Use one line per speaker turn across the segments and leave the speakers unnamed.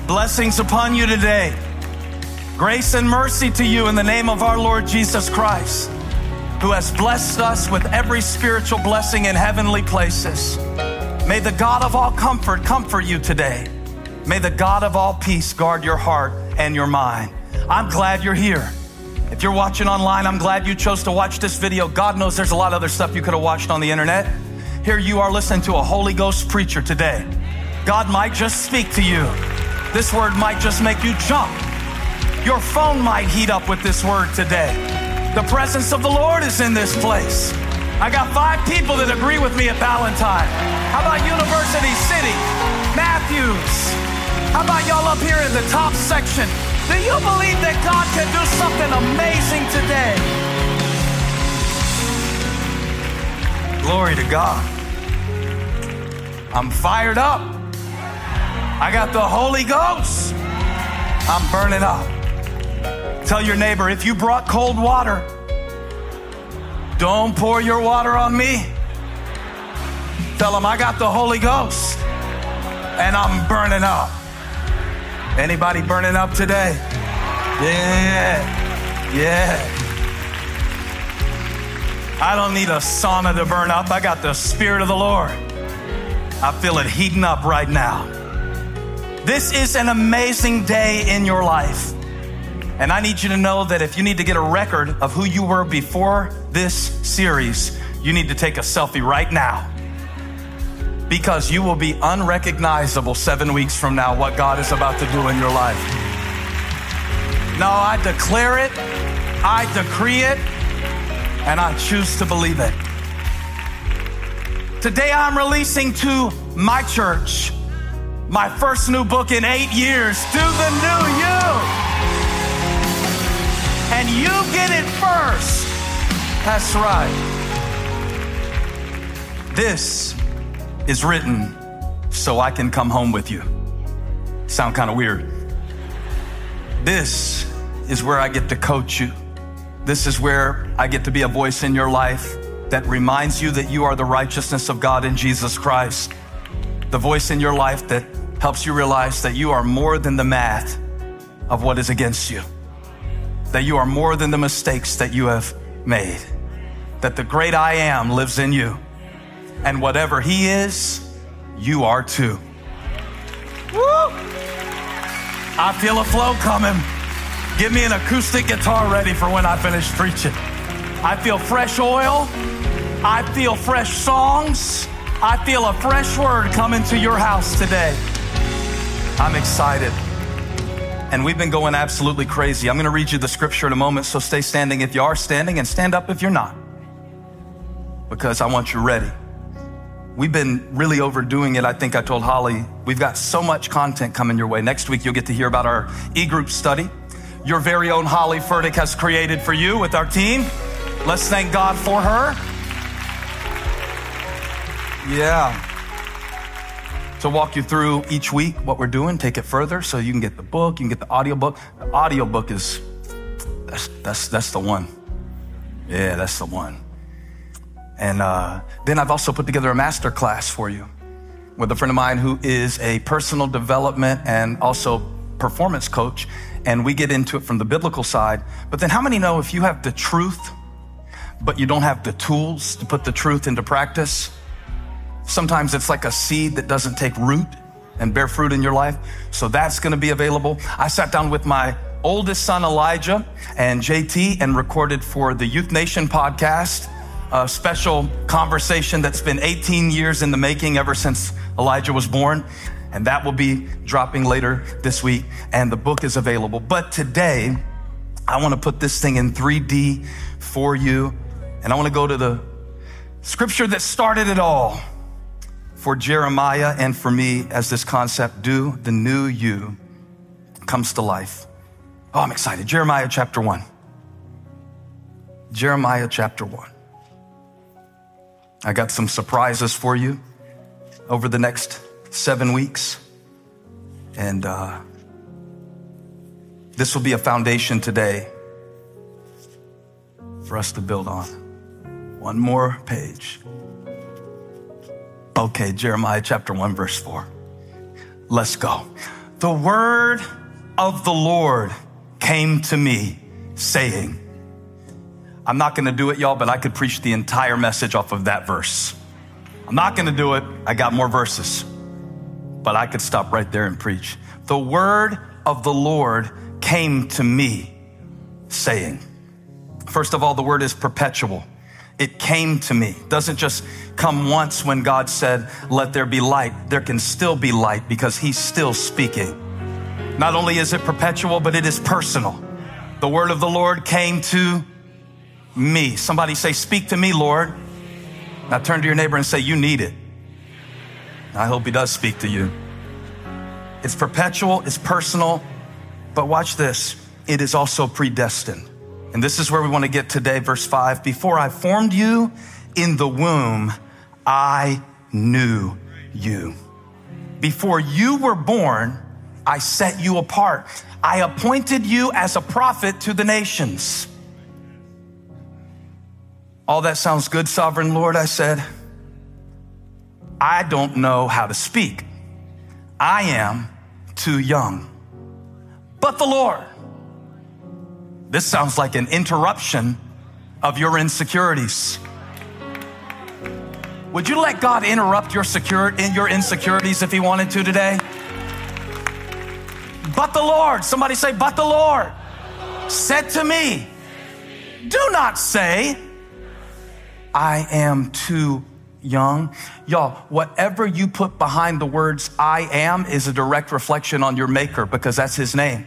Blessings upon you today. Grace and mercy to you in the name of our Lord Jesus Christ, who has blessed us with every spiritual blessing in heavenly places. May the God of all comfort comfort you today. May the God of all peace guard your heart and your mind. I'm glad you're here. If you're watching online, I'm glad you chose to watch this video. God knows there's a lot of other stuff you could have watched on the internet. Here you are listening to a Holy Ghost preacher today. God might just speak to you. This word might just make you jump. Your phone might heat up with this word today. The presence of the Lord is in this place. I got 5 people that agree with me at Valentine. How about University City? Matthews. How about y'all up here in the top section? Do you believe that God can do something amazing today? Glory to God. I'm fired up. I got the Holy Ghost. I'm burning up. Tell your neighbor, if you brought cold water, don't pour your water on me. Tell them I got the Holy Ghost and I'm burning up. Anybody burning up today? Yeah. I don't need a sauna to burn up. I got the Spirit of the Lord. I feel it heating up right now. This is an amazing day in your life. And I need you to know that if you need to get a record of who you were before this series, you need to take a selfie right now. Because you will be unrecognizable 7 weeks from now, what God is about to do in your life. No, I declare it, I decree it, and I choose to believe it. Today I'm releasing to my church my first new book in 8 years, Do the New You. And you get it first. That's right. This is written so I can come home with you. Sound kind of weird. This is where I get to coach you. This is where I get to be a voice in your life that reminds you that you are the righteousness of God in Jesus Christ. The voice in your life that helps you realize that you are more than the math of what is against you. That you are more than the mistakes that you have made. That the great I am lives in you. And whatever he is, you are too. Woo! I feel a flow coming. Give me an acoustic guitar ready for when I finish preaching. I feel fresh oil. I feel fresh songs. I feel a fresh word coming to your house today. I'm excited. And we've been going absolutely crazy. I'm going to read you the scripture in a moment, so stay standing if you are standing and stand up if you're not, because I want you ready. We've been really overdoing it. I think I told Holly, we've got so much content coming your way. Next week, you'll get to hear about our e-group study. Your very own Holly Furtick has created for you with our team. Let's thank God for her. Yeah. To walk you through each week what we're doing, take it further so you can get the book, you can get the audio book. The audio book is, that's the one. Yeah, that's the one. And then I've also put together a master class for you with a friend of mine who is a personal development and also performance coach. And we get into it from the biblical side. But then how many know if you have the truth, but you don't have the tools to put the truth into practice, sometimes it's like a seed that doesn't take root and bear fruit in your life. So that's going to be available. I sat down with my oldest son, Elijah, and JT, and recorded for the Youth Nation podcast, a special conversation that's been 18 years in the making ever since Elijah was born. And that will be dropping later this week. And the book is available. But today, I want to put this thing in 3D for you. And I want to go to the scripture that started it all for Jeremiah and for me as this concept, do the new you, comes to life. Oh, I'm excited. Jeremiah chapter 1. Jeremiah chapter 1. I got some surprises for you over the next 7 weeks. And this will be a foundation today for us to build on. One more page. Okay, Jeremiah chapter 1, verse 4. Let's go. The word of the Lord came to me saying, I'm not going to do it, y'all, but I could preach the entire message off of that verse. I'm not going to do it. I got more verses, but I could stop right there and preach. The word of the Lord came to me saying. First of all, the word is perpetual. It came to me. It doesn't just come once when God said, let there be light. There can still be light because he's still speaking. Not only is it perpetual, but it is personal. The word of the Lord came to me. Somebody say, speak to me, Lord. Now turn to your neighbor and say, you need it. I hope he does speak to you. It's perpetual, it's personal, but watch this. It is also predestined. And this is where we want to get today, verse 5. Before I formed you in the womb, I knew you. Before you were born, I set you apart. I appointed you as a prophet to the nations. All that sounds good, sovereign Lord, I said. I don't know how to speak. I am too young. But the Lord. This sounds like an interruption of your insecurities. Would you let God interrupt your insecurities if he wanted to today? But the Lord, somebody say, but the Lord said to me, do not say, I am too young. Y'all, whatever you put behind the words I am is a direct reflection on your maker because that's his name.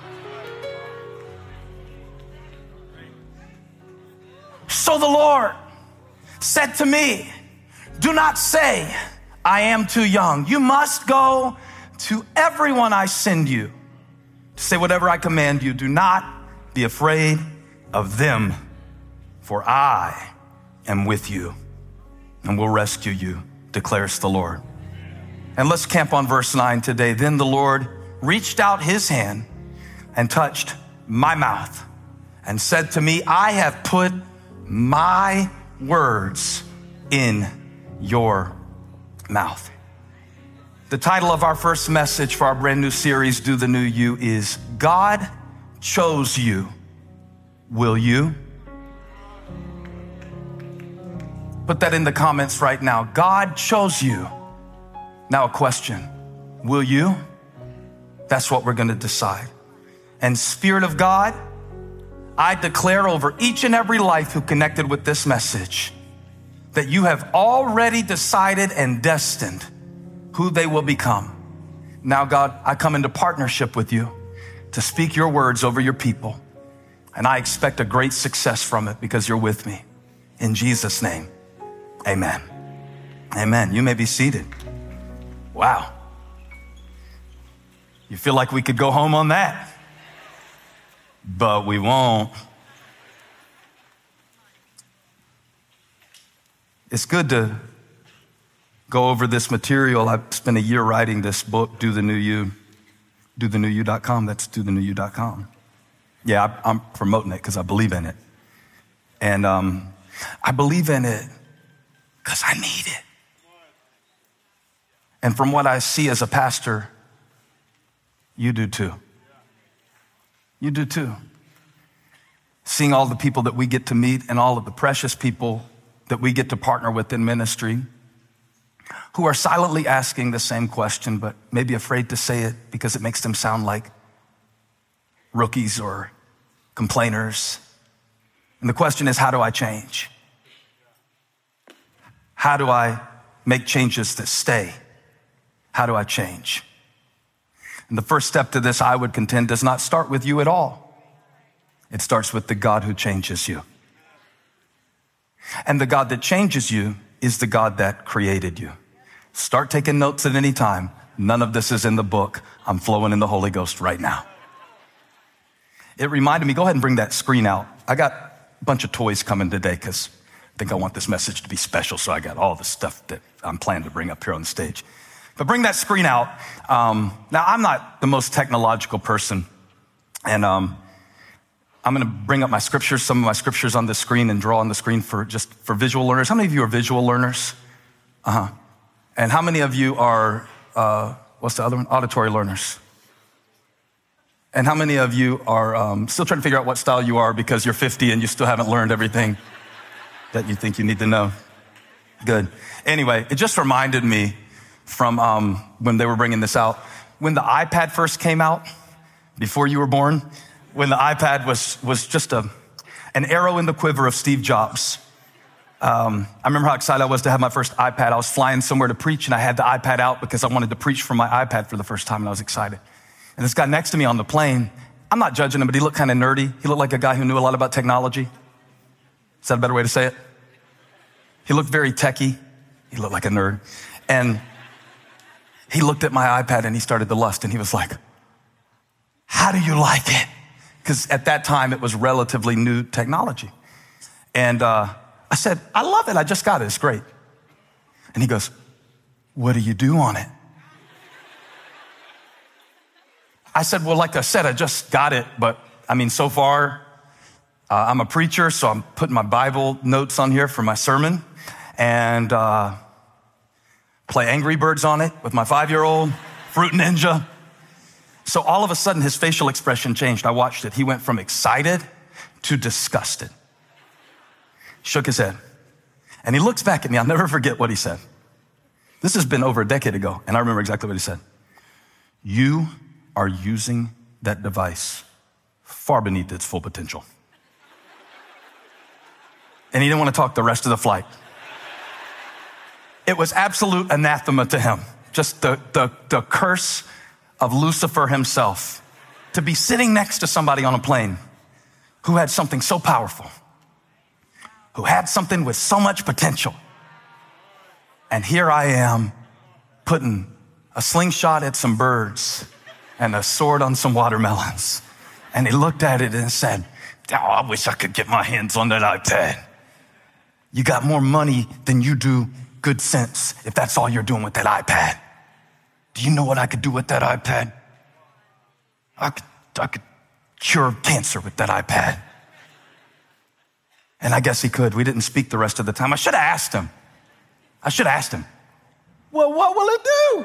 So the Lord said to me, do not say I am too young. You must go to everyone I send you to say whatever I command you. Do not be afraid of them, for I am with you and will rescue you, declares the Lord. And let's camp on verse 9 today. Then the Lord reached out his hand and touched my mouth and said to me, I have put my words in your mouth. The title of our first message for our brand new series, Do the New You, is God Chose You. Will you? Put that in the comments right now. God chose you. Now a question. Will you? That's what we're going to decide. And Spirit of God, I declare over each and every life who connected with this message that you have already decided and destined who they will become. Now, God, I come into partnership with you to speak your words over your people. And I expect a great success from it because you're with me. In Jesus' name, amen. Amen. You may be seated. Wow. You feel like we could go home on that, but we won't. It's good to go over this material. I've spent a year writing this book, Do the New You, dothenewYou.com. That's dothenewYou.com. Yeah, I'm promoting it because I believe in it. And I believe in it because I need it. And from what I see as a pastor, you do too. You do too. Seeing all the people that we get to meet and all of the precious people that we get to partner with in ministry who are silently asking the same question, but maybe afraid to say it because it makes them sound like rookies or complainers. And the question is, how do I change? How do I make changes that stay? How do I change? And the first step to this, I would contend, does not start with you at all. It starts with the God who changes you. And the God that changes you is the God that created you. Start taking notes at any time. None of this is in the book. I'm flowing in the Holy Ghost right now. It reminded me, go ahead and bring that screen out. I got a bunch of toys coming today because I think I want this message to be special. So I got all the stuff that I'm planning to bring up here on the stage. But bring that screen out. Now, I'm not the most technological person. And I'm going to bring up my scriptures, some of my scriptures on the screen and draw on the screen for visual learners. How many of you are visual learners? And how many of you are, what's the other one? Auditory learners. And how many of you are still trying to figure out what style you are because you're 50 and you still haven't learned everything that you think you need to know? Good. Anyway, it just reminded me from when they were bringing this out. When the iPad first came out, before you were born, when the iPad was just an arrow in the quiver of Steve Jobs. I remember how excited I was to have my first iPad. I was flying somewhere to preach, and I had the iPad out because I wanted to preach from my iPad for the first time, and I was excited. And this guy next to me on the plane, I'm not judging him, but he looked kind of nerdy. He looked like a guy who knew a lot about technology. Is that a better way to say it? He looked very techie. He looked like a nerd. And he looked at my iPad and he started to lust, and he was like, "How do you like it?" Because at that time, it was relatively new technology. And I said, "I love it. I just got it. It's great." And he goes, "What do you do on it?" I said, "Well, like I said, I just got it. But I mean, so far, I'm a preacher, so I'm putting my Bible notes on here for my sermon and play Angry Birds on it with my 5-year-old, Fruit Ninja." So all of a sudden, his facial expression changed. I watched it. He went from excited to disgusted. Shook his head. And he looks back at me. I'll never forget what he said. This has been over a decade ago, and I remember exactly what he said. "You are using that device far beneath its full potential." And he didn't want to talk the rest of the flight. It was absolute anathema to him. Just the curse of Lucifer himself, to be sitting next to somebody on a plane who had something so powerful, who had something with so much potential. And here I am putting a slingshot at some birds and a sword on some watermelons. And he looked at it and said, "Oh, I wish I could get my hands on that iPad." You got more money than you do good sense if that's all you're doing with that iPad. Do you know what I could do with that iPad? I could cure cancer with that iPad. And I guess he could. We didn't speak the rest of the time. I should have asked him. "Well, what will it do?"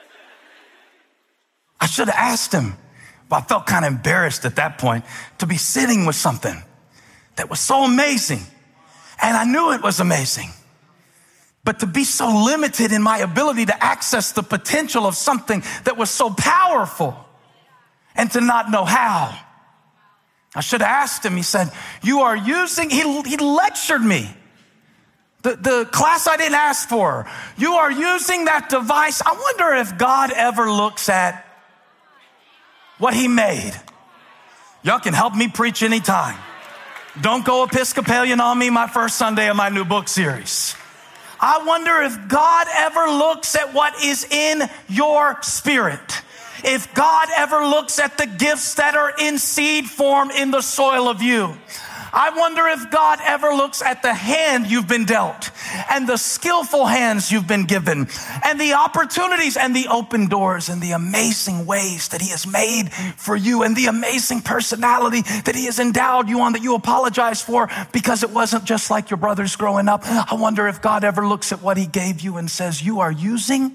I should have asked him. But I felt kind of embarrassed at that point to be sitting with something that was so amazing. And I knew it was amazing. But to be so limited in my ability to access the potential of something that was so powerful and to not know how. I should have asked him. He said, "You are using," he lectured me. The class I didn't ask for. "You are using that device." I wonder if God ever looks at what he made. Y'all can help me preach anytime. Don't go Episcopalian on me my first Sunday of my new book series. I wonder if God ever looks at what is in your spirit. If God ever looks at the gifts that are in seed form in the soil of you. I wonder if God ever looks at the hand you've been dealt and the skillful hands you've been given and the opportunities and the open doors and the amazing ways that he has made for you and the amazing personality that he has endowed you on that you apologize for because it wasn't just like your brothers growing up. I wonder if God ever looks at what he gave you and says, "You are using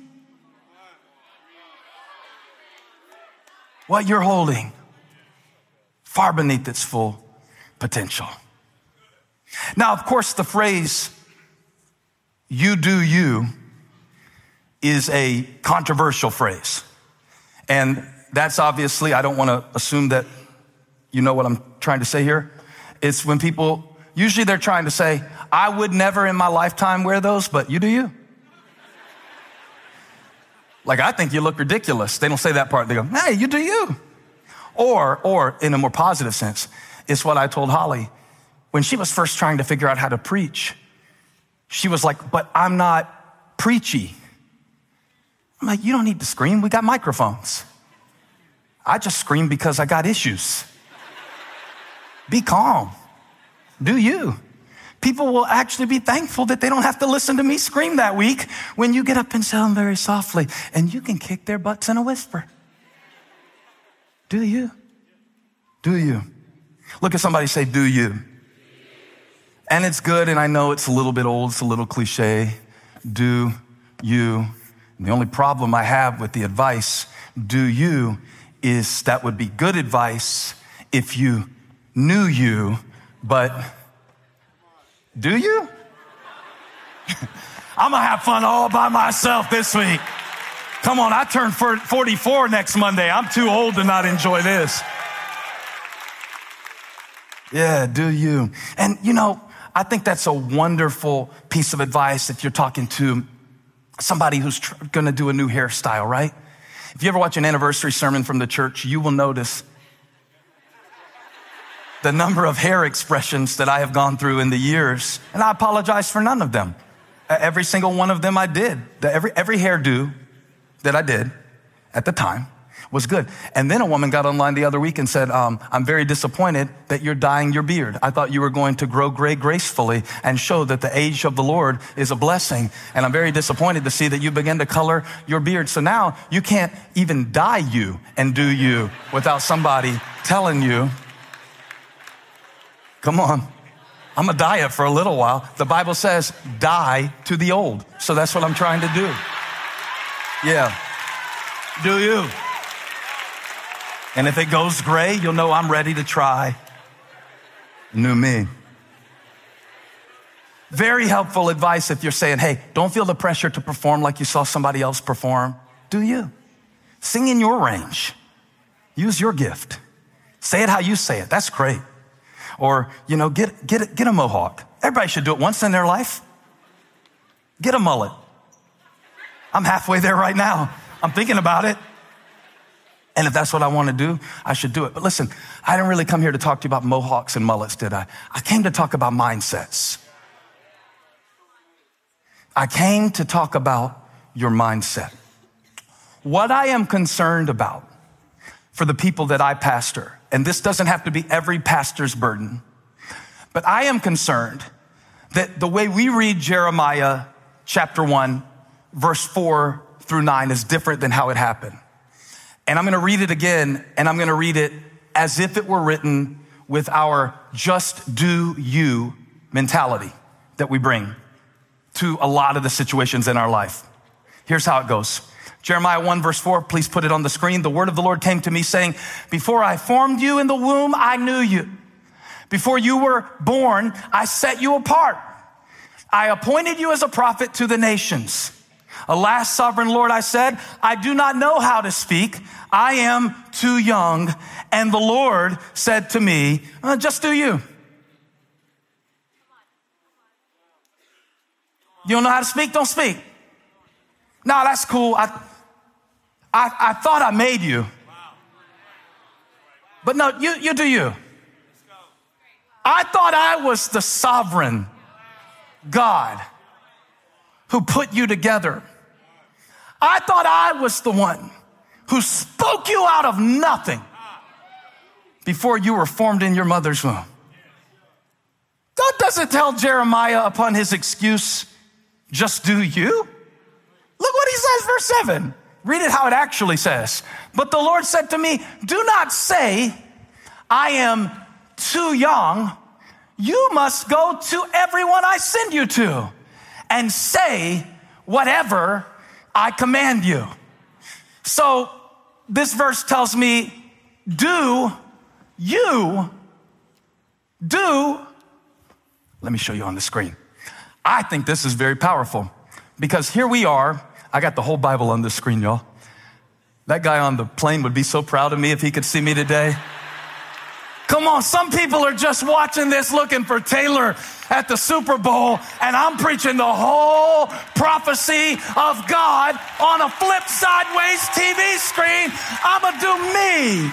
what you're holding far beneath its full potential." Now, of course, the phrase, "you do you," is a controversial phrase. And that's obviously, I don't want to assume that you know what I'm trying to say here. It's when people, usually they're trying to say, "I would never in my lifetime wear those, but you do you." Like, I think you look ridiculous. They don't say that part. They go, "Hey, you do you." Or in a more positive sense, it's what I told Holly. When she was first trying to figure out how to preach, she was like, "But I'm not preachy." I'm like, "You don't need to scream. We got microphones." I just scream because I got issues. Be calm. Do you. People will actually be thankful that they don't have to listen to me scream that week when you get up and say them very softly, and you can kick their butts in a whisper. Do you? Do you? Look at somebody, say, "Do you?" And it's good, and I know it's a little bit old, it's a little cliche. Do you? And the only problem I have with the advice, "Do you," is that would be good advice if you knew you, but do you? I'm gonna have fun all by myself this week. Come on, I turn 44 next Monday. I'm too old to not enjoy this. Yeah, do you? And I think that's a wonderful piece of advice if you're talking to somebody who's gonna do a new hairstyle, right? If you ever watch an anniversary sermon from the church, you will notice the number of hair expressions that I have gone through in the years, and I apologize for none of them. Every single one of them I did. Every hairdo that I did at the time was good. And then a woman got online the other week and said, I'm very disappointed that you're dyeing your beard. I thought you were going to grow gray gracefully and show that the age of the Lord is a blessing. And I'm very disappointed to see that you began to color your beard. So now you can't even dye you and do you without somebody telling you, come on, I'm gonna dye it for a little while. The Bible says, die to the old. So that's what I'm trying to do. Yeah, do you? And if it goes gray, you'll know I'm ready to try new me. Very helpful advice if you're saying, hey, don't feel the pressure to perform like you saw somebody else perform. Do you? Sing in your range. Use your gift. Say it how you say it. That's great. Or, get a mohawk. Everybody should do it once in their life. Get a mullet. I'm halfway there right now. I'm thinking about it. And if that's what I want to do, I should do it. But listen, I didn't really come here to talk to you about mohawks and mullets, did I? I came to talk about mindsets. I came to talk about your mindset. What I am concerned about for the people that I pastor, and this doesn't have to be every pastor's burden, but I am concerned that the way we read Jeremiah chapter 1, verse 4 through 9 is different than how it happened. And I'm going to read it again, and I'm going to read it as if it were written with our just do you mentality that we bring to a lot of the situations in our life. Here's how it goes. Jeremiah 1 verse 4, please put it on the screen. The word of the Lord came to me saying, before I formed you in the womb, I knew you. Before you were born, I set you apart. I appointed you as a prophet to the nations. Alas, sovereign Lord, I said, I do not know how to speak. I am too young. And the Lord said to me, just do you. You don't know how to speak? Don't speak. No, that's cool. I thought I made you. But no, you do you. I thought I was the sovereign God who put you together. I thought I was the one who spoke you out of nothing before you were formed in your mother's womb. God doesn't tell Jeremiah upon his excuse, just do you. Look what he says, verse 7. Read it how it actually says. But the Lord said to me, do not say, I am too young. You must go to everyone I send you to and say whatever I command you. So this verse tells me, do you, let me show you on the screen. I think this is very powerful because here we are. I got the whole Bible on this screen, y'all. That guy on the plane would be so proud of me if he could see me today. Come on, some people are just watching this looking for Taylor at the Super Bowl, and I'm preaching the whole prophecy of God on a flip sideways TV screen. I'ma do me.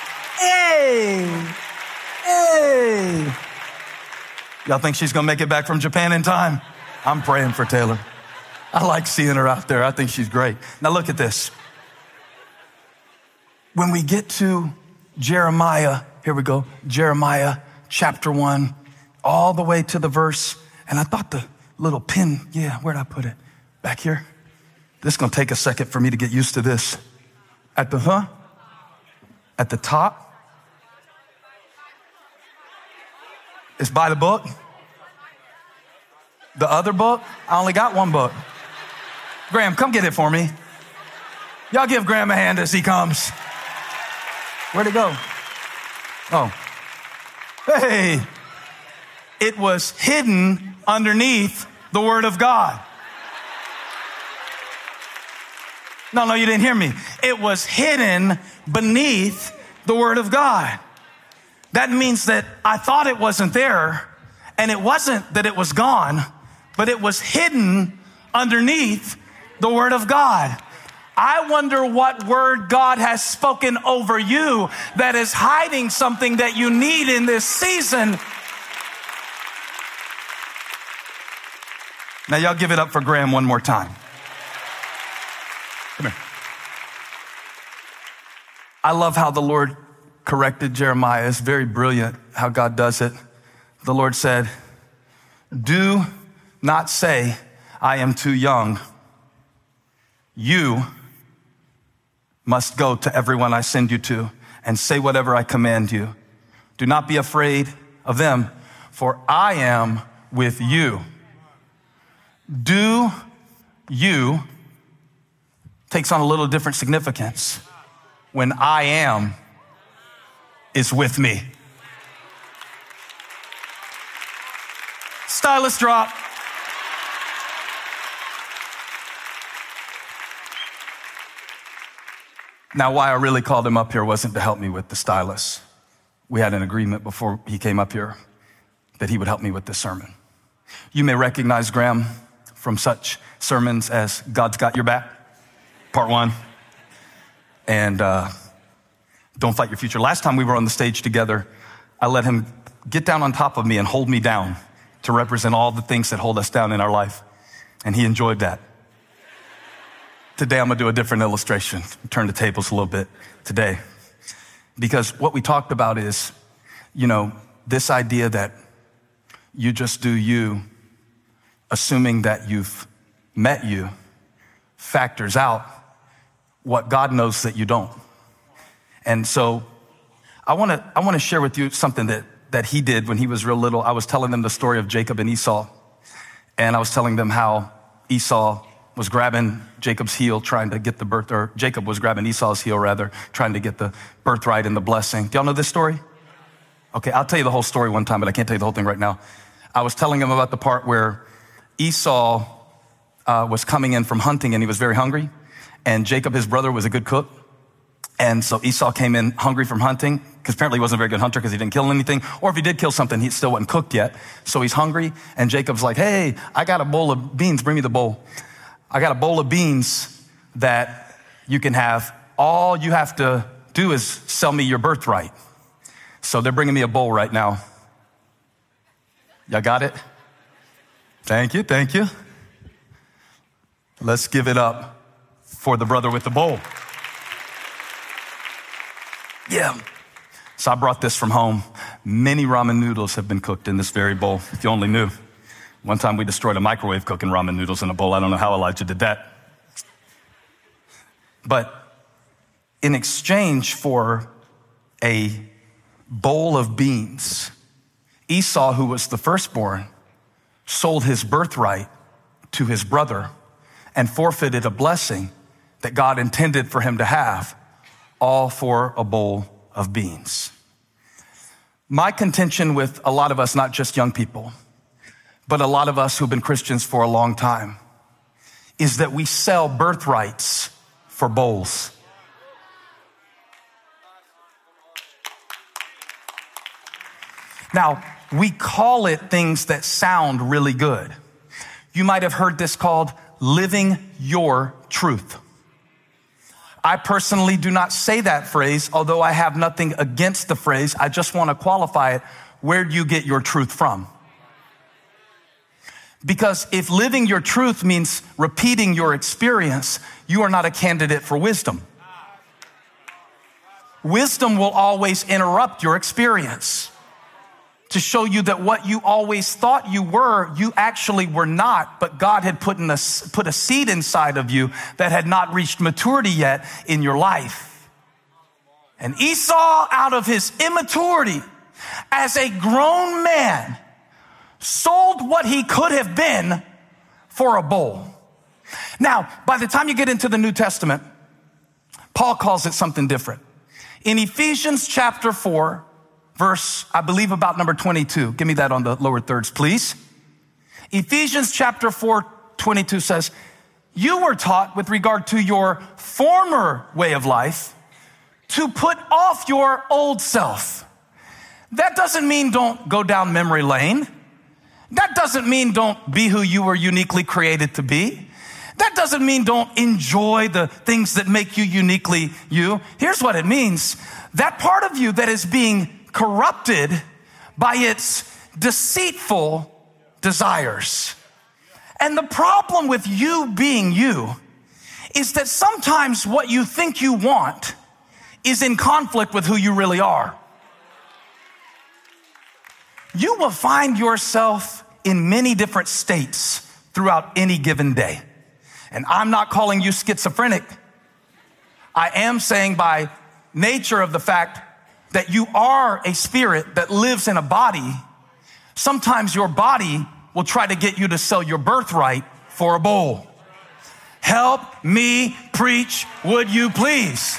Hey. Y'all think she's gonna make it back from Japan in time? I'm praying for Taylor. I like seeing her out there. I think she's great. Now look at this. When we get to Jeremiah, here we go, Jeremiah chapter 1, all the way to the verse, and I thought the little pin, where'd I put it? Back here? This is gonna take a second for me to get used to this. At the top? It's by the book? The other book? I only got one book. Graham, come get it for me. Y'all give Graham a hand as he comes. Where'd it go? Oh. Hey. It was hidden underneath the Word of God. No, you didn't hear me. It was hidden beneath the Word of God. That means that I thought it wasn't there, and it wasn't that it was gone, but it was hidden underneath the Word of God. I wonder what word God has spoken over you that is hiding something that you need in this season. Now, y'all give it up for Graham one more time. Come here. I love how the Lord corrected Jeremiah. It's very brilliant how God does it. The Lord said, do not say, I am too young. You must go to everyone I send you to and say whatever I command you. Do not be afraid of them, for I am with you. Do you takes on a little different significance when I am is with me. Stylus drop. Now, why I really called him up here wasn't to help me with the stylus. We had an agreement before he came up here that he would help me with this sermon. You may recognize Graham from such sermons as God's Got Your Back, part 1, and Don't Fight Your Future. Last time we were on the stage together, I let him get down on top of me and hold me down to represent all the things that hold us down in our life, and he enjoyed that. Today, I'm gonna do a different illustration, turn the tables a little bit today. Because what we talked about is, this idea that you just do you, assuming that you've met you, factors out what God knows that you don't. And so I wanna share with you something that he did when he was real little. I was telling them the story of Jacob and Esau, and I was telling them how Esau was grabbing Jacob's heel, trying to get the birth, or Jacob was grabbing Esau's heel rather, trying to get the birthright and the blessing. Do y'all know this story? Okay, I'll tell you the whole story one time, but I can't tell you the whole thing right now. I was telling him about the part where Esau was coming in from hunting and he was very hungry, and Jacob, his brother, was a good cook. And so Esau came in hungry from hunting, because apparently he wasn't a very good hunter because he didn't kill anything. Or if he did kill something, he still wasn't cooked yet. So he's hungry, and Jacob's like, hey, I got a bowl of beans, bring me the bowl. I got a bowl of beans that you can have. All you have to do is sell me your birthright. So they're bringing me a bowl right now. Y'all got it? Thank you. Let's give it up for the brother with the bowl. Yeah. So I brought this from home. Many ramen noodles have been cooked in this very bowl, if you only knew. One time we destroyed a microwave cooking ramen noodles in a bowl. I don't know how Elijah did that. But in exchange for a bowl of beans, Esau, who was the firstborn, sold his birthright to his brother and forfeited a blessing that God intended for him to have, all for a bowl of beans. My contention with a lot of us, not just young people, but a lot of us who've been Christians for a long time, is that we sell birthrights for bowls. Now, we call it things that sound really good. You might have heard this called living your truth. I personally do not say that phrase, although I have nothing against the phrase. I just want to qualify it. Where do you get your truth from? Because if living your truth means repeating your experience, you are not a candidate for wisdom. Wisdom will always interrupt your experience to show you that what you always thought you were, you actually were not, but God had put a seed inside of you that had not reached maturity yet in your life. And Esau, out of his immaturity, as a grown man, sold what he could have been for a bowl. Now, by the time you get into the New Testament, Paul calls it something different. In Ephesians chapter 4, verse, I believe about number 22. Give me that on the lower thirds, please. Ephesians chapter 4, 22 says, you were taught with regard to your former way of life to put off your old self. That doesn't mean don't go down memory lane. That doesn't mean don't be who you were uniquely created to be. That doesn't mean don't enjoy the things that make you uniquely you. Here's what it means. That part of you that is being corrupted by its deceitful desires. And the problem with you being you is that sometimes what you think you want is in conflict with who you really are. You will find yourself in many different states throughout any given day. And I'm not calling you schizophrenic. I am saying by nature of the fact that you are a spirit that lives in a body, sometimes your body will try to get you to sell your birthright for a bowl. Help me preach, would you please?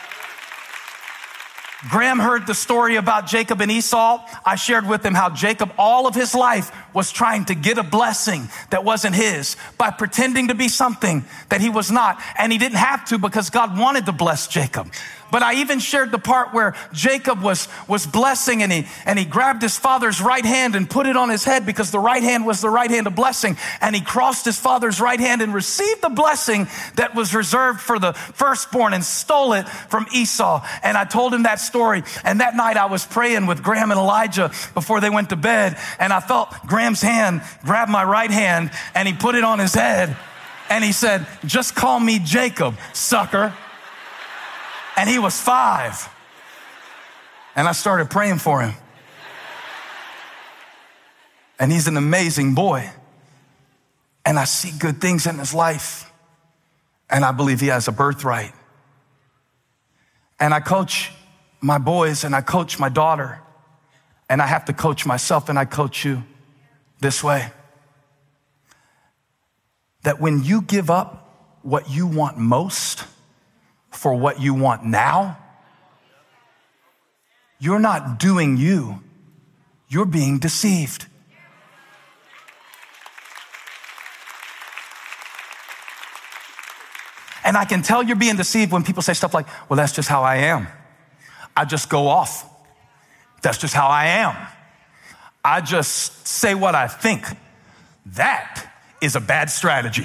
Graham heard the story about Jacob and Esau. I shared with him how Jacob, all of his life, was trying to get a blessing that wasn't his by pretending to be something that he was not. And he didn't have to because God wanted to bless Jacob. But I even shared the part where Jacob was blessing and he grabbed his father's right hand and put it on his head because the right hand was the right hand of blessing. And he crossed his father's right hand and received the blessing that was reserved for the firstborn and stole it from Esau. And I told him that story. And that night I was praying with Graham and Elijah before they went to bed. And I felt Graham's hand grab my right hand and he put it on his head. And he said, just call me Jacob, sucker. And he was 5. And I started praying for him. And he's an amazing boy. And I see good things in his life. And I believe he has a birthright. And I coach my boys and I coach my daughter. And I have to coach myself and I coach you this way. That when you give up what you want most for what you want now, you're not doing you, you're being deceived. And I can tell you're being deceived when people say stuff like, well, that's just how I am. I just go off. That's just how I am. I just say what I think. That is a bad strategy.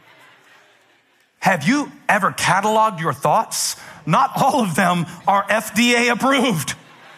Have you ever cataloged your thoughts? Not all of them are FDA approved.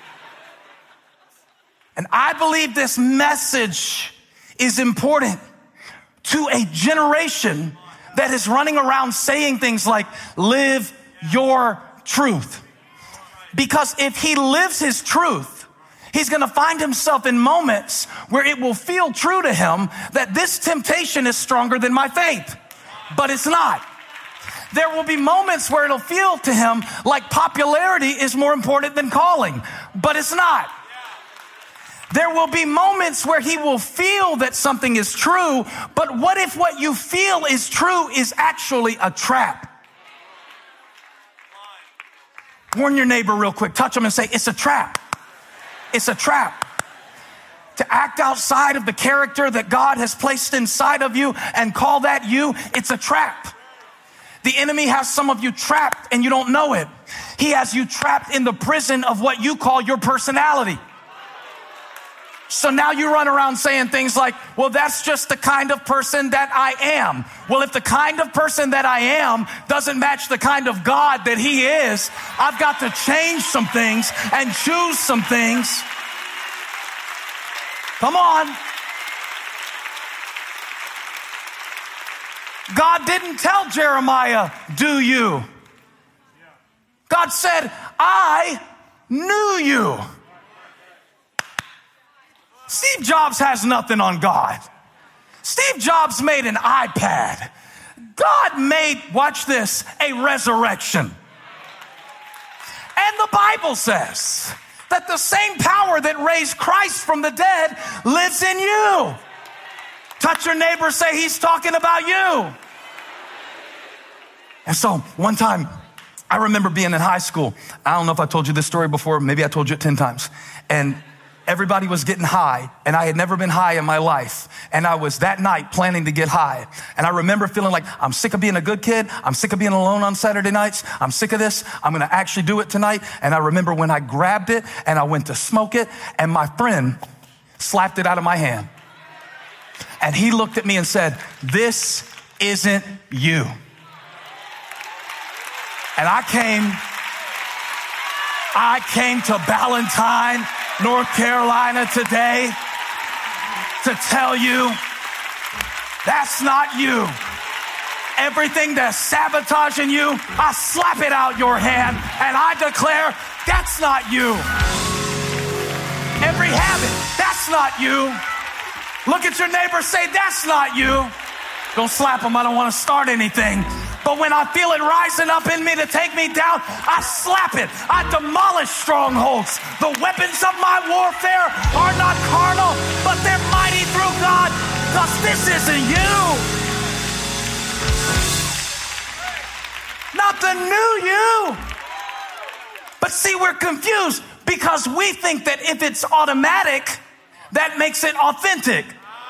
And I believe this message is important to a generation that is running around saying things like, live your truth. Because if he lives his truth, he's going to find himself in moments where it will feel true to him that this temptation is stronger than my faith. But it's not. There will be moments where it'll feel to him like popularity is more important than calling, but it's not. There will be moments where he will feel that something is true, but what if what you feel is true is actually a trap? Warn your neighbor real quick. Touch him and say, it's a trap. It's a trap. To act outside of the character that God has placed inside of you and call that you, it's a trap. The enemy has some of you trapped and you don't know it. He has you trapped in the prison of what you call your personality. So now you run around saying things like, well, that's just the kind of person that I am. Well, if the kind of person that I am doesn't match the kind of God that he is, I've got to change some things and choose some things. Come on. God didn't tell Jeremiah, do you? God said, I knew you. Steve Jobs has nothing on God. Steve Jobs made an iPad. God made, watch this, a resurrection. And the Bible says that the same power that raised Christ from the dead lives in you. Touch your neighbor, say he's talking about you. And so one time I remember being in high school. I don't know if I told you this story before. Maybe I told you it 10 times. And everybody was getting high, and I had never been high in my life. And I was that night planning to get high. And I remember feeling like, I'm sick of being a good kid. I'm sick of being alone on Saturday nights. I'm sick of this. I'm going to actually do it tonight. And I remember when I grabbed it and I went to smoke it, and my friend slapped it out of my hand. And he looked at me and said, "This isn't you." And I came to Ballantyne, North Carolina today to tell you that's not you. Everything that's sabotaging you, I slap it out your hand and I declare that's not you. Every habit, that's not you. Look at your neighbor, say that's not you. Don't slap them, I don't want to start anything. But when I feel it rising up in me to take me down, I slap it. I demolish strongholds. The weapons of my warfare are not carnal, but they're mighty through God, because this isn't you. Not the new you. But see, we're confused because we think that if it's automatic, that makes it authentic.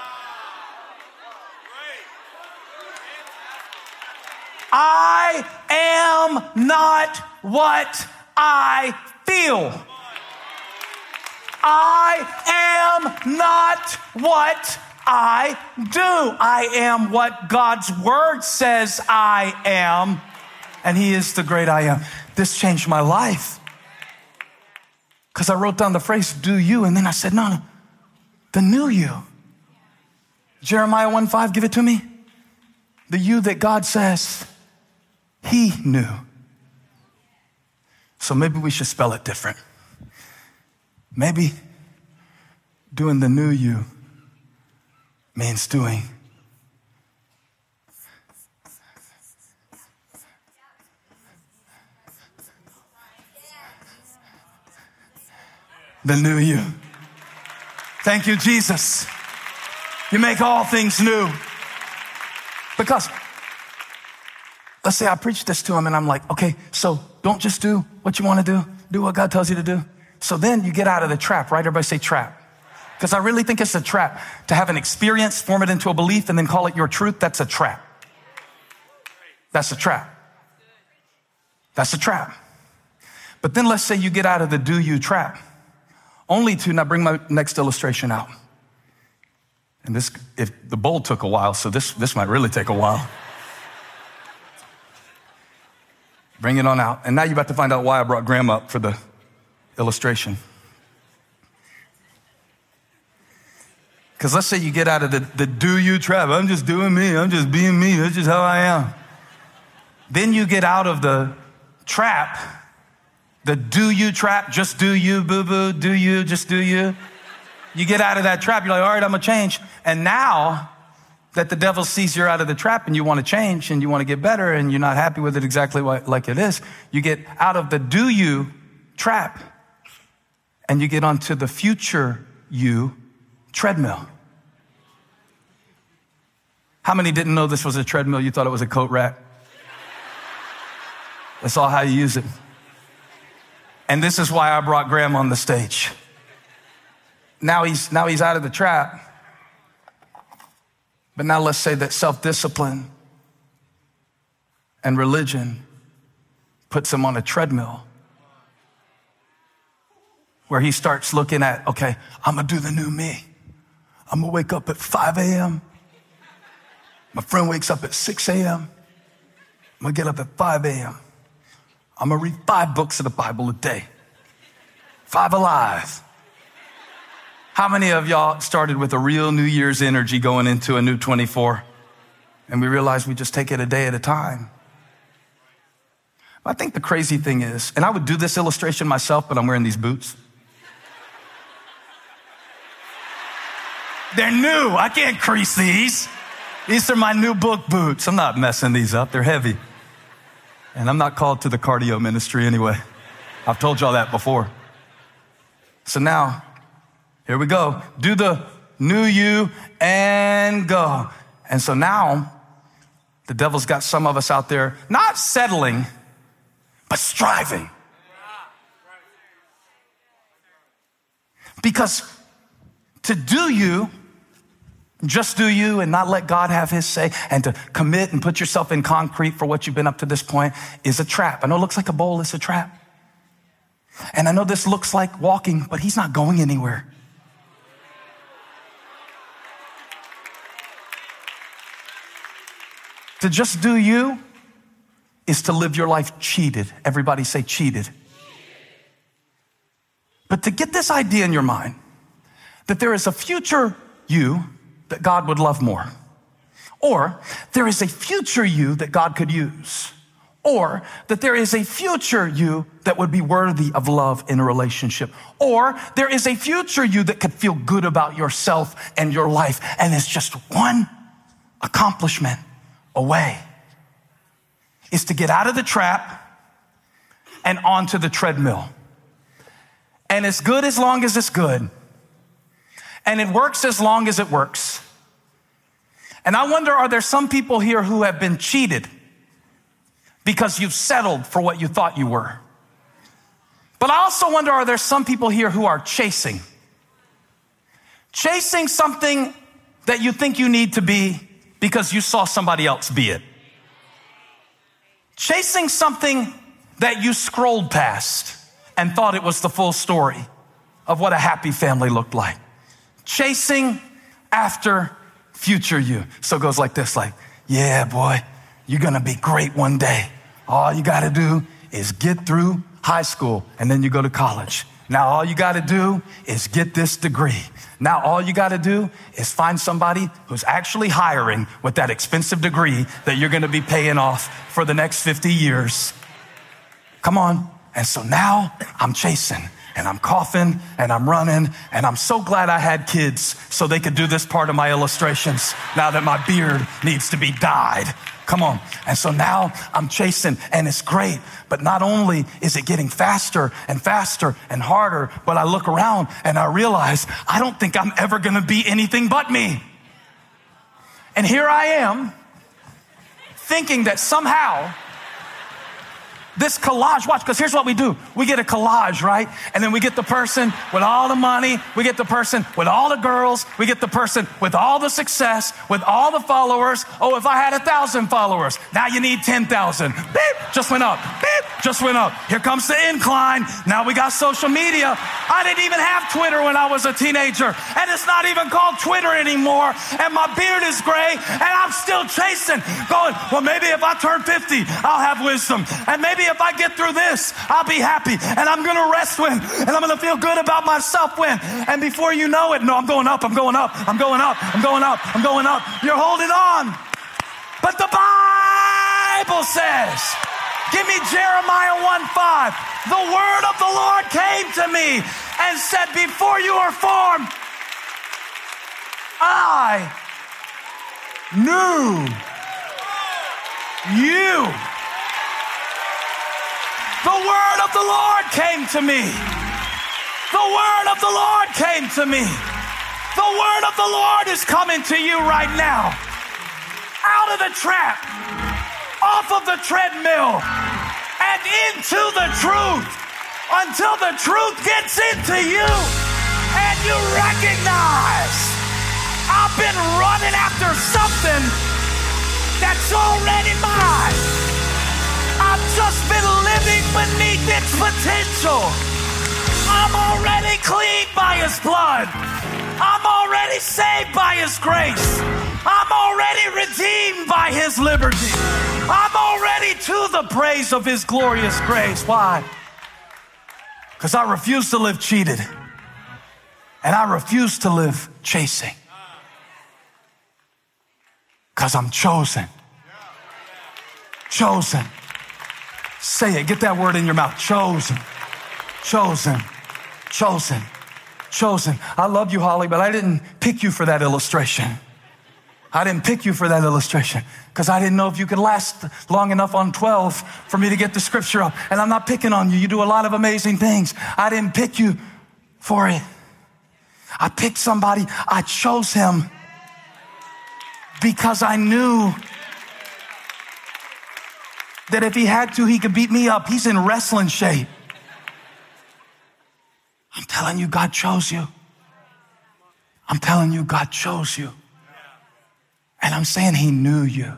I am not what I feel. I am not what I do. I am what God's word says I am, and he is the great I am. This changed my life because I wrote down the phrase, do you, and then I said, no, the new you. Jeremiah 1:5, give it to me. The you that God says he knew. So maybe we should spell it different. Maybe doing the new you means doing the new you. Thank you, Jesus. You make all things new. Because let's say I preach this to him and I'm like, okay, so don't just do what you want to do. Do what God tells you to do. So then you get out of the trap, right? Everybody say trap. Because I really think it's a trap to have an experience, form it into a belief, and then call it your truth. That's a trap. That's a trap. That's a trap. But then let's say you get out of the do you trap. Only to, now bring my next illustration out. And this, if the bowl took a while, so this might really take a while. Bring it on out. And now you're about to find out why I brought Graham up for the illustration. Because let's say you get out of the do you trap. I'm just doing me. I'm just being me. That's just how I am. Then you get out of the trap, the do you trap, just do you, boo-boo, do you, just do you. You get out of that trap. You're like, all right, I'm going to change. And now that the devil sees you're out of the trap and you want to change and you want to get better and you're not happy with it exactly like it is, you get out of the do you trap and you get onto the future you treadmill. How many didn't know this was a treadmill? You thought it was a coat rack? That's all how you use it. And this is why I brought Graham on the stage. Now he's out of the trap. But now let's say that self-discipline and religion puts him on a treadmill where he starts looking at, okay, I'm going to do the new me. I'm going to wake up at 5 a.m. My friend wakes up at 6 a.m. I'm going to get up at 5 a.m. I'm going to read 5 books of the Bible a day. 5 alive. How many of y'all started with a real New Year's energy going into a new 24? And we realized we just take it a day at a time. I think the crazy thing is, and I would do this illustration myself, but I'm wearing these boots. They're new. I can't crease these. These are my new book boots. I'm not messing these up. They're heavy. And I'm not called to the cardio ministry anyway. I've told y'all that before. So now, here we go. Do the new you and go. And so now, the devil's got some of us out there not settling, but striving. Because to do you, just do you and not let God have his say, and to commit and put yourself in concrete for what you've been up to this point is a trap. I know it looks like a bowl, it's a trap. And I know this looks like walking, but he's not going anywhere. To just do you is to live your life cheated. Everybody say cheated. But to get this idea in your mind that there is a future you that God would love more, or there is a future you that God could use, or that there is a future you that would be worthy of love in a relationship, or there is a future you that could feel good about yourself and your life, and it's just one accomplishment away, is to get out of the trap and onto the treadmill. And it's good as long as it's good. And it works as long as it works. And I wonder, are there some people here who have been cheated because you've settled for what you thought you were? But I also wonder, are there some people here who are chasing something that you think you need to be because you saw somebody else be it? Chasing something that you scrolled past and thought it was the full story of what a happy family looked like. Chasing after future you. So it goes like this, like, yeah, boy, you're gonna be great one day. All you gotta do is get through high school and then you go to college. Now all you gotta do is get this degree. Now all you gotta do is find somebody who's actually hiring with that expensive degree that you're gonna be paying off for the next 50 years. Come on. And so now I'm chasing and I'm coughing and I'm running, and I'm so glad I had kids so they could do this part of my illustrations now that my beard needs to be dyed. Come on. And so now I'm chasing, and it's great. But not only is it getting faster and faster and harder, but I look around and I realize I don't think I'm ever going to be anything but me. And here I am thinking that somehow this collage, watch, because here's what we do. We get a collage, right? And then we get the person with all the money. We get the person with all the girls. We get the person with all the success, with all the followers. Oh, if I had 1,000 followers, now you need 10,000. Beep, just went up. Beep, just went up. Here comes the incline. Now we got social media. I didn't even have Twitter when I was a teenager. And it's not even called Twitter anymore. And my beard is gray. And I'm still chasing, going, well, maybe if I turn 50, I'll have wisdom. And maybe if I get through this, I'll be happy, and I'm going to rest when, and I'm going to feel good about myself when. And before you know it, no, I'm going up, I'm going up, I'm going up, I'm going up, I'm going up. You're holding on. But the Bible says, give me Jeremiah 1:5. The word of the Lord came to me and said, before you were formed, I knew you. The word of the Lord came to me. The word of the Lord came to me. The word of the Lord is coming to you right now. Out of the trap, off of the treadmill, and into the truth, until the truth gets into you and you recognize, I've been running after something that's already mine. I've just been living beneath its potential. I'm already clean by his blood. I'm already saved by his grace. I'm already redeemed by his liberty. I'm already to the praise of his glorious grace. Why? Because I refuse to live cheated. And I refuse to live chasing. Because I'm chosen. Chosen. Say it. Get that word in your mouth. Chosen. Chosen. Chosen. Chosen. I love you, Holly, but I didn't pick you for that illustration. I didn't pick you for that illustration because I didn't know if you could last long enough on 12 for me to get the scripture up. And I'm not picking on you. You do a lot of amazing things. I didn't pick you for it. I picked somebody. I chose him because I knew that if he had to, he could beat me up. He's in wrestling shape. I'm telling you, God chose you. I'm telling you, God chose you. And I'm saying he knew you.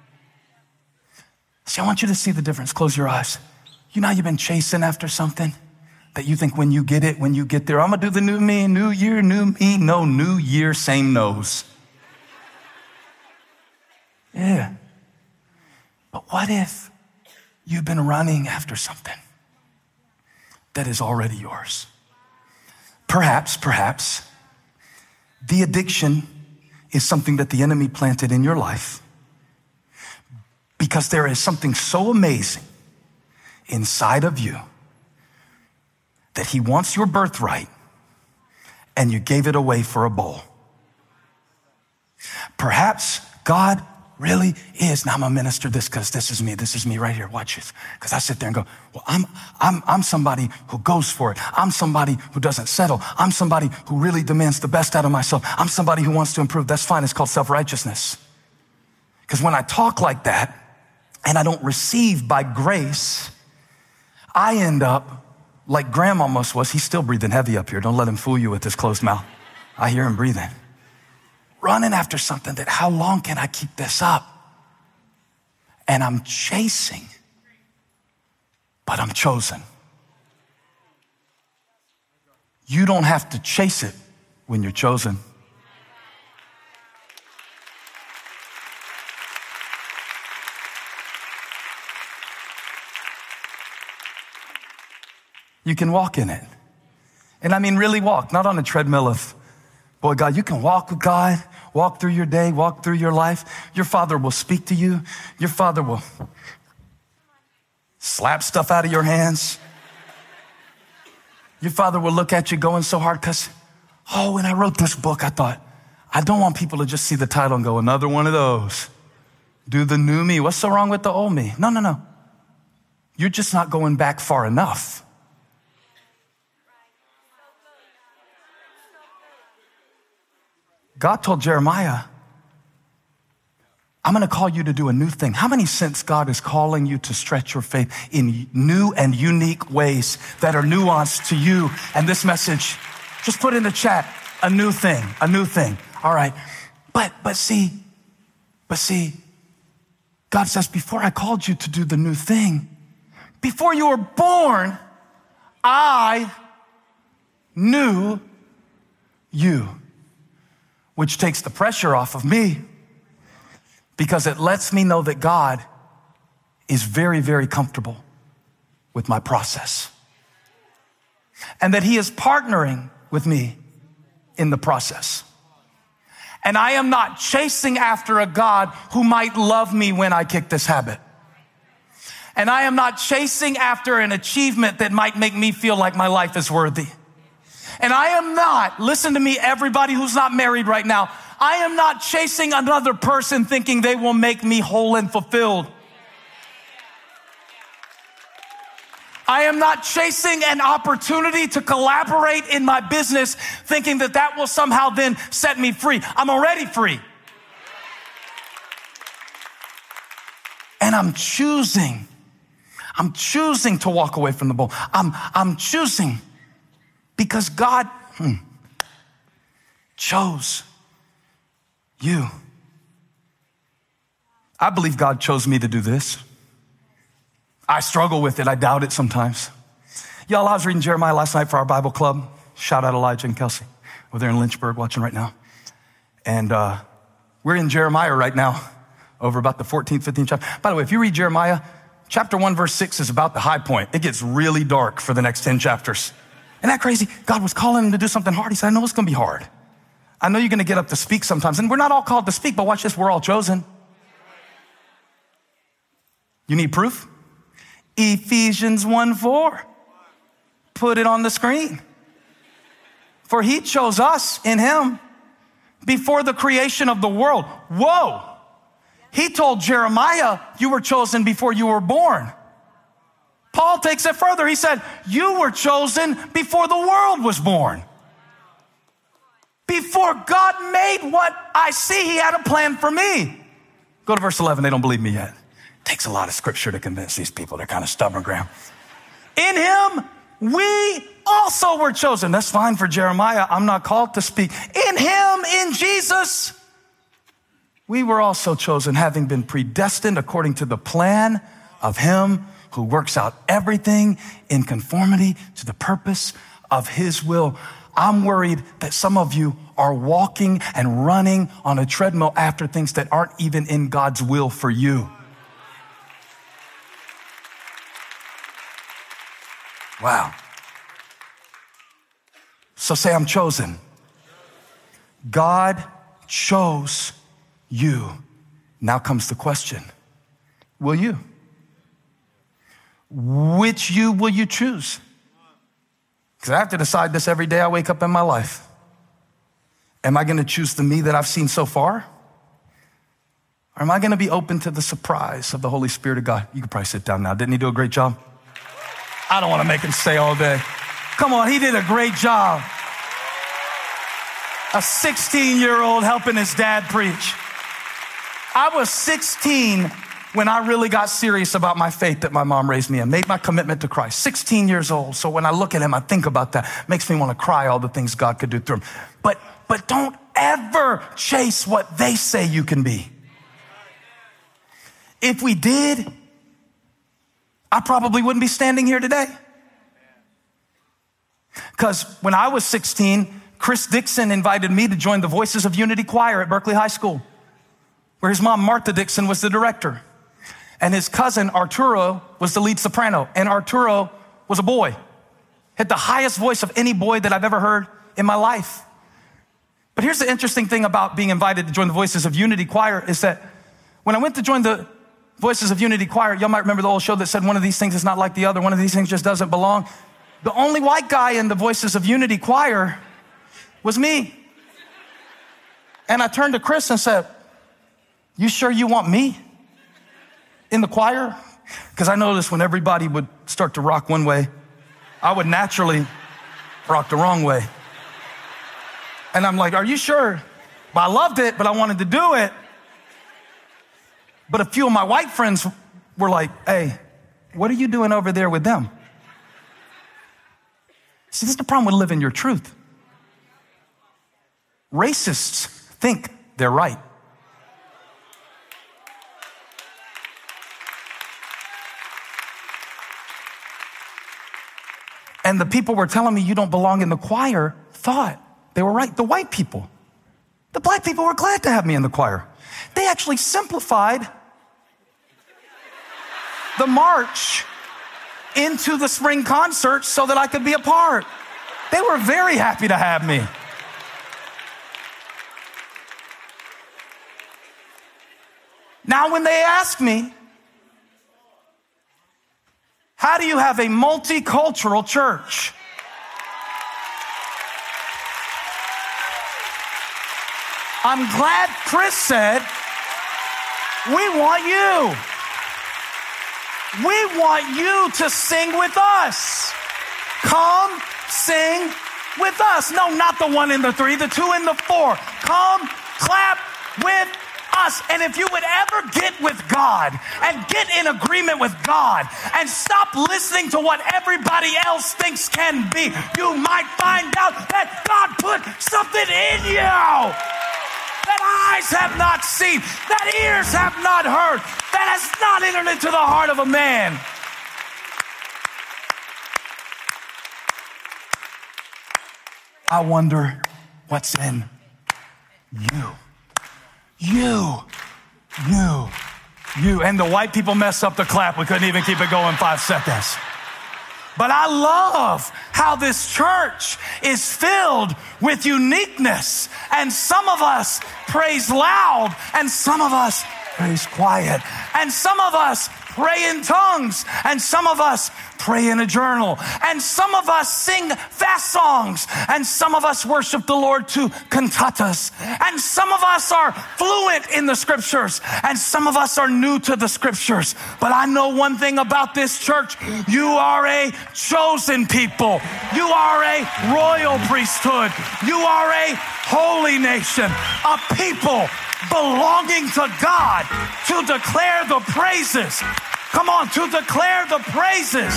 See, I want you to see the difference. Close your eyes. You know how you've been chasing after something that you think when you get it, when you get there, I'm going to do the new me, new year, new me. No, new year, same nose. Yeah. But what if you've been running after something that is already yours? Perhaps the addiction is something that the enemy planted in your life because there is something so amazing inside of you that he wants your birthright and you gave it away for a bowl. Perhaps God really is. Now I'm gonna minister this because this is me right here. Watch this. Because I sit there and go, well, I'm somebody who goes for it. I'm somebody who doesn't settle. I'm somebody who really demands the best out of myself. I'm somebody who wants to improve. That's fine. It's called self-righteousness. Because when I talk like that and I don't receive by grace, I end up like Graham almost was. He's still breathing heavy up here. Don't let him fool you with his closed mouth. I hear him breathing. Running after something that how long can I keep this up? And I'm chasing, but I'm chosen. You don't have to chase it when you're chosen. You can walk in it. And I mean really walk, not on a treadmill of, boy, God, you can walk with God, walk through your day, walk through your life. Your Father will speak to you. Your Father will slap stuff out of your hands. Your Father will look at you going so hard because, when I wrote this book, I thought, I don't want people to just see the title and go, another one of those. Do the new me. What's so wrong with the old me? No. You're just not going back far enough. God told Jeremiah, I'm going to call you to do a new thing. How many sense God is calling you to stretch your faith in new and unique ways that are nuanced to you? And this message, just put in the chat, a new thing. All right. But see, God says, before I called you to do the new thing, before you were born, I knew you. Which takes the pressure off of me because it lets me know that God is very, very comfortable with my process and that he is partnering with me in the process. And I am not chasing after a God who might love me when I kick this habit. And I am not chasing after an achievement that might make me feel like my life is worthy. And I am not, listen to me, everybody who's not married right now, I am not chasing another person thinking they will make me whole and fulfilled. I am not chasing an opportunity to collaborate in my business thinking that will somehow then set me free. I'm already free. And I'm choosing to walk away from the bowl. I'm choosing because God chose you. I believe God chose me to do this. I struggle with it. I doubt it sometimes. Y'all, I was reading Jeremiah last night for our Bible club. Shout out Elijah and Kelsey. We're there in Lynchburg watching right now. And we're in Jeremiah right now, over about the 14th, 15th chapter. By the way, if you read Jeremiah, chapter 1, verse 6 is about the high point. It gets really dark for the next 10 chapters. Isn't that crazy? God was calling him to do something hard. He said, I know it's going to be hard. I know you're going to get up to speak sometimes. And we're not all called to speak, but watch this. We're all chosen. You need proof? Ephesians 1:4. Put it on the screen. For he chose us in him before the creation of the world. Whoa. He told Jeremiah, you were chosen before you were born. Paul takes it further. He said, you were chosen before the world was born. Before God made what I see, he had a plan for me. Go to verse 11. They don't believe me yet. Takes a lot of scripture to convince these people. They're kind of stubborn, Graham. In him, we also were chosen. That's fine for Jeremiah. I'm not called to speak. In him, in Jesus, we were also chosen, having been predestined according to the plan of him who works out everything in conformity to the purpose of his will. I'm worried that some of you are walking and running on a treadmill after things that aren't even in God's will for you. Wow. So say, I'm chosen. God chose you. Now comes the question. Will you? Which you will you choose? Because I have to decide this every day I wake up in my life. Am I going to choose the me that I've seen so far? Or am I going to be open to the surprise of the Holy Spirit of God? You could probably sit down now. Didn't he do a great job? I don't want to make him stay all day. Come on, he did a great job. A 16-year-old helping his dad preach. I was 16 when I really got serious about my faith that my mom raised me in, made my commitment to Christ. 16 years old. So when I look at him, I think about that. Makes me want to cry all the things God could do through him. But don't ever chase what they say you can be. If we did, I probably wouldn't be standing here today. Because when I was 16, Chris Dixon invited me to join the Voices of Unity choir at Berkeley High School, where his mom, Martha Dixon, was the director. And his cousin, Arturo, was the lead soprano. And Arturo was a boy. Had the highest voice of any boy that I've ever heard in my life. But here's the interesting thing about being invited to join the Voices of Unity choir is that when I went to join the Voices of Unity choir, y'all might remember the old show that said one of these things is not like the other, one of these things just doesn't belong. The only white guy in the Voices of Unity choir was me. And I turned to Chris and said, you sure you want me in the choir? Because I noticed when everybody would start to rock one way, I would naturally rock the wrong way. And I'm like, are you sure? But I loved it, but I wanted to do it. But a few of my white friends were like, hey, what are you doing over there with them? See, this is the problem with living your truth. Racists think they're right. And the people were telling me you don't belong in the choir thought they were right. The white people. The black people were glad to have me in the choir. They actually simplified the march into the spring concert so that I could be a part. They were very happy to have me. Now, when they ask me, how do you have a multicultural church? I'm glad Chris said, we want you. We want you to sing with us. Come sing with us. No, not the 1 and the 3, the 2 and the 4. Come clap with us. And if you would ever get with God and get in agreement with God and stop listening to what everybody else thinks can be, you might find out that God put something in you that eyes have not seen, that ears have not heard, that has not entered into the heart of a man. I wonder what's in you. You. And the white people mess up the clap. We couldn't even keep it going 5 seconds. But I love how this church is filled with uniqueness. And some of us praise loud, and some of us praise quiet, and some of us pray in tongues, and some of us pray in a journal, and some of us sing fast songs, and some of us worship the Lord to cantatas, and some of us are fluent in the scriptures, and some of us are new to the scriptures. But I know one thing about this church: you are a chosen people, you are a royal priesthood, you are a holy nation, a people belonging to God, to declare the praises. Come on, to declare the praises.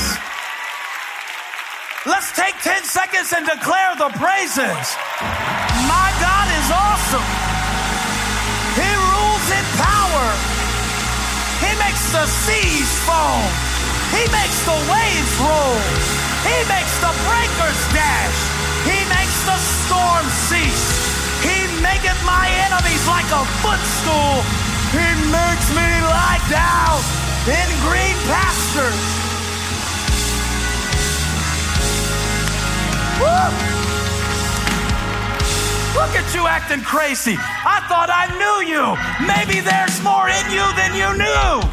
Let's take 10 seconds and declare the praises. My God is awesome. He rules in power. He makes the seas foam. He makes the waves roll. He makes the breakers dash. He makes the storm cease. He maketh my enemies like a footstool. He makes me lie down in green pastures. Woo! Look at you acting crazy. I thought I knew you. Maybe there's more in you than you knew.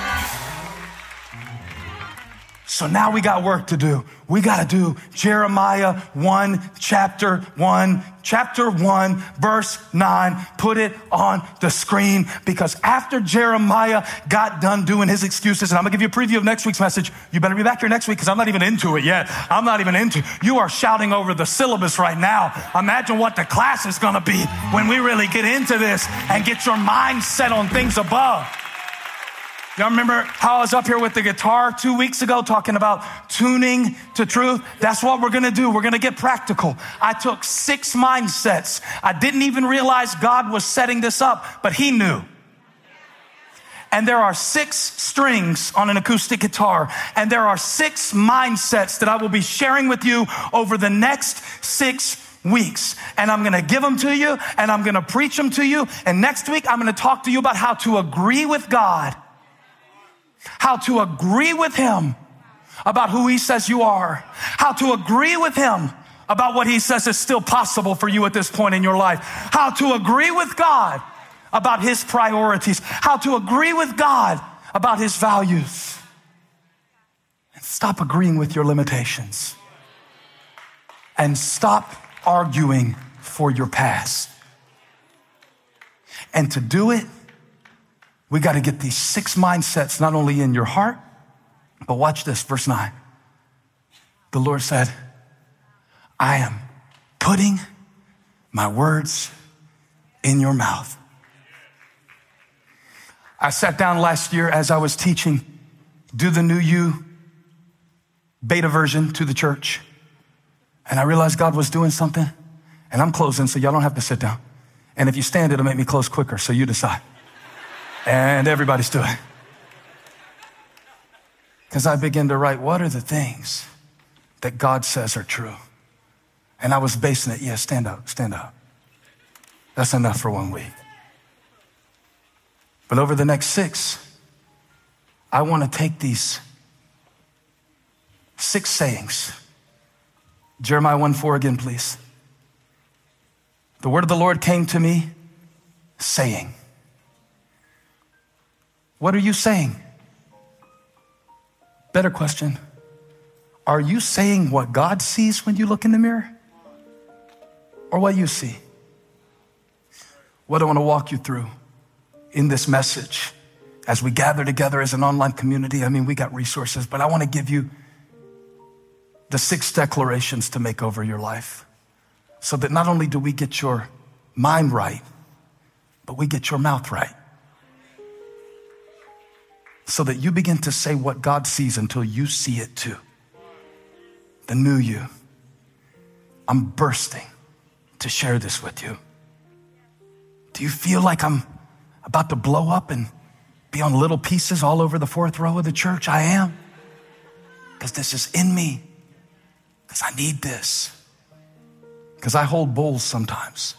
So now we got work to do. We got to do Jeremiah 1, chapter 1, verse 9. Put it on the screen, because after Jeremiah got done doing his excuses, and I'm going to give you a preview of next week's message. You better be back here next week, because I'm not even into it yet. You are shouting over the syllabus right now. Imagine what the class is going to be when we really get into this and get your mind set on things above. Y'all remember how I was up here with the guitar 2 weeks ago talking about tuning to truth? That's what we're going to do. We're going to get practical. I took 6 mindsets. I didn't even realize God was setting this up, but he knew. And there are 6 strings on an acoustic guitar, and there are 6 mindsets that I will be sharing with you over the next 6 weeks. And I'm going to give them to you, and I'm going to preach them to you. And next week, I'm going to talk to you about how to agree with God. How to agree with him about who he says you are. How to agree with him about what he says is still possible for you at this point in your life. How to agree with God about his priorities. How to agree with God about his values. And stop agreeing with your limitations. And stop arguing for your past. And to do it, we got to get these 6 mindsets not only in your heart, but watch this, verse 9. The Lord said, I am putting my words in your mouth. I sat down last year as I was teaching Do the New You beta version to the church. And I realized God was doing something. And I'm closing, so y'all don't have to sit down. And if you stand, it'll make me close quicker, so you decide. And everybody stood. Because I began to write, what are the things that God says are true? And I was basing it, stand up. That's enough for 1 week. But over the next 6, I want to take these 6 sayings. Jeremiah 1:4 again, please. The word of the Lord came to me saying. What are you saying? Better question. Are you saying what God sees when you look in the mirror? Or what you see? What I want to walk you through in this message as we gather together as an online community. I mean, we got resources, but I want to give you the 6 declarations to make over your life, so that not only do we get your mind right, but we get your mouth right. So that you begin to say what God sees until you see it too. The new you. I'm bursting to share this with you. Do you feel like I'm about to blow up and be on little pieces all over the 4th row of the church? I am. Because this is in me. Because I need this. Because I hold bulls sometimes.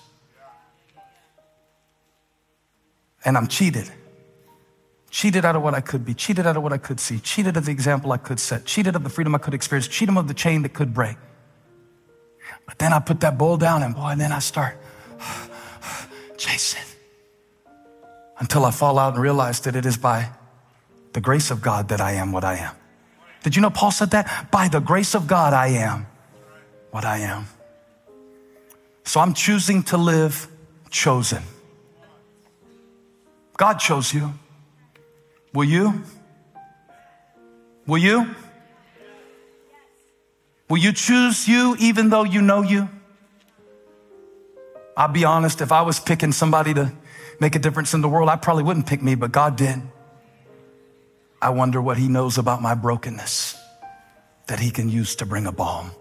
And I'm cheated. Cheated out of what I could be, cheated out of what I could see, cheated of the example I could set, cheated of the freedom I could experience, cheated of the chain that could break. But then I put that bowl down and then I start chasing. Until I fall out and realize that it is by the grace of God that I am what I am. Did you know Paul said that? By the grace of God, I am what I am. So I'm choosing to live chosen. God chose you. Will you? Will you? Will you choose you even though you know you? I'll be honest, if I was picking somebody to make a difference in the world, I probably wouldn't pick me, but God did. I wonder what he knows about my brokenness that he can use to bring a balm.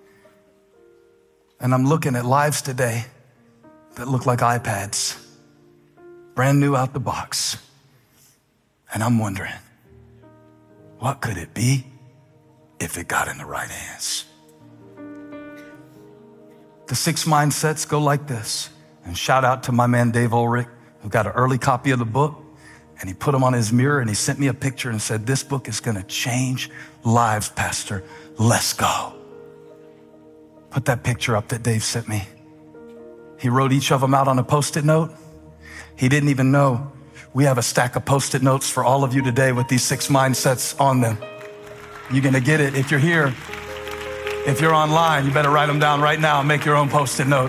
And I'm looking at lives today that look like iPads, brand new out the box. And I'm wondering, what could it be if it got in the right hands? The 6 mindsets go like this. And shout out to my man, Dave Ulrich, who got an early copy of the book. And he put them on his mirror and he sent me a picture and said, this book is going to change lives, Pastor. Let's go. Put that picture up that Dave sent me. He wrote each of them out on a Post-it note. He didn't even know we have a stack of Post-it notes for all of you today with these 6 mindsets on them. You're going to get it. If you're here, if you're online, you better write them down right now and make your own Post-it note.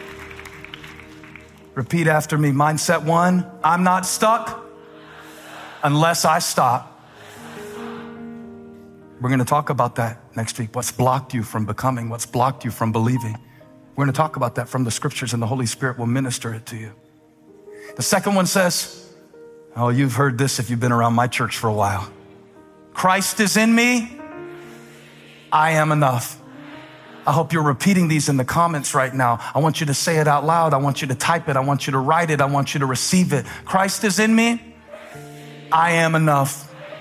Repeat after me. Mindset 1, I'm not stuck unless I stop. We're going to talk about that next week. What's blocked you from becoming? What's blocked you from believing? We're going to talk about that from the scriptures, and the Holy Spirit will minister it to you. The second one says, oh, you've heard this if you've been around my church for a while. Christ is in me. I am enough. I hope you're repeating these in the comments right now. I want you to say it out loud. I want you to type it. I want you to write it. I want you to receive it. Christ is in me. I am enough.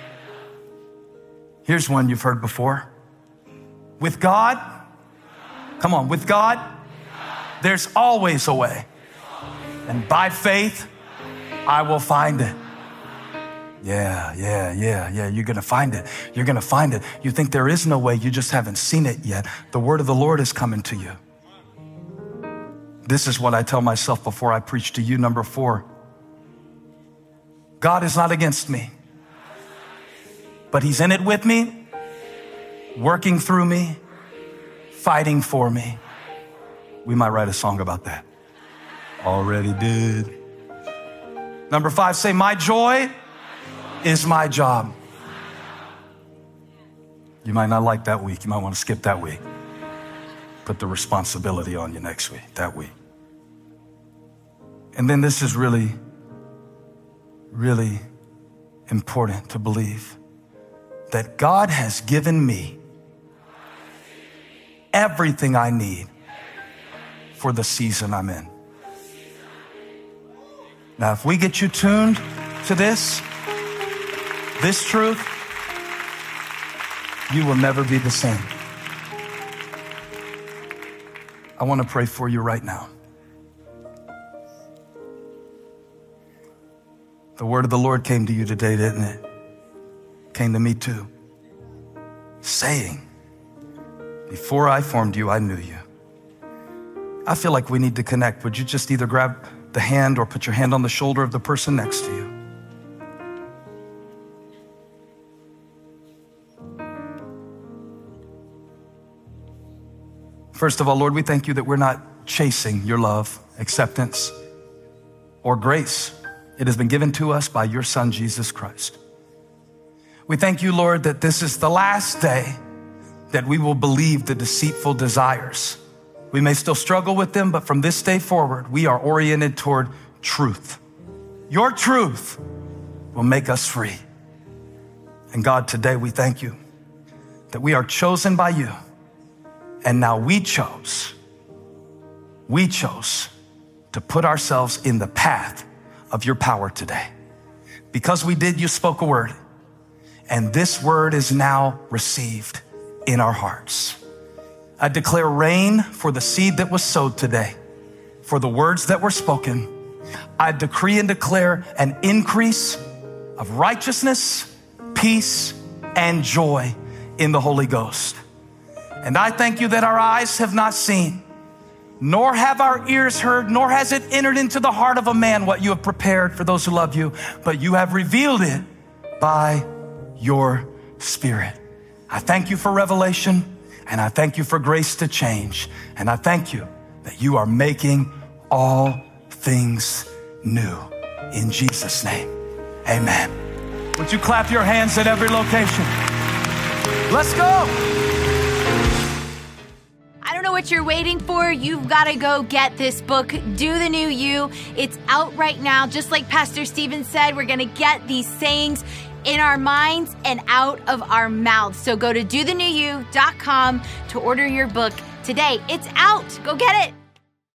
Here's one you've heard before. With God, come on, with God, there's always a way. And by faith, I will find it. Yeah. You're going to find it. You're going to find it. You think there is no way. You just haven't seen it yet. The word of the Lord is coming to you. This is what I tell myself before I preach to you. Number 4, God is not against me, but he's in it with me, working through me, fighting for me. We might write a song about that. Already did. Number 5, say, my joy is my job. You might not like that week. You might want to skip that week. Put the responsibility on you next week, that week. And then this is really, really important to believe that God has given me everything I need for the season I'm in. Now, if we get you tuned to this truth, you will never be the same. I want to pray for you right now. The word of the Lord came to you today, didn't it? Came to me too. Saying, before I formed you, I knew you. I feel like we need to connect. Would you just either grab the hand or put your hand on the shoulder of the person next to you? First of all, Lord, we thank you that we're not chasing your love, acceptance, or grace. It has been given to us by your Son, Jesus Christ. We thank you, Lord, that this is the last day that we will believe the deceitful desires. We may still struggle with them, but from this day forward, we are oriented toward truth. Your truth will make us free. And God, today we thank you that we are chosen by you. And now we chose to put ourselves in the path of your power today. Because we did, you spoke a word. And this word is now received in our hearts. I declare rain for the seed that was sowed today, for the words that were spoken. I decree and declare an increase of righteousness, peace, and joy in the Holy Ghost. And I thank you that our eyes have not seen, nor have our ears heard, nor has it entered into the heart of a man what you have prepared for those who love you, but you have revealed it by your Spirit. I thank you for revelation, and I thank you for grace to change. And I thank you that you are making all things new. In Jesus' name, amen. Would you clap your hands at every location? Let's go.
what you're waiting for. You've got to go get this book, Do the New You. It's out right now. Just like Pastor Stephen said, we're going to get these sayings in our minds and out of our mouths. So go to dothenewYou.com to order your book today. It's out. Go get it.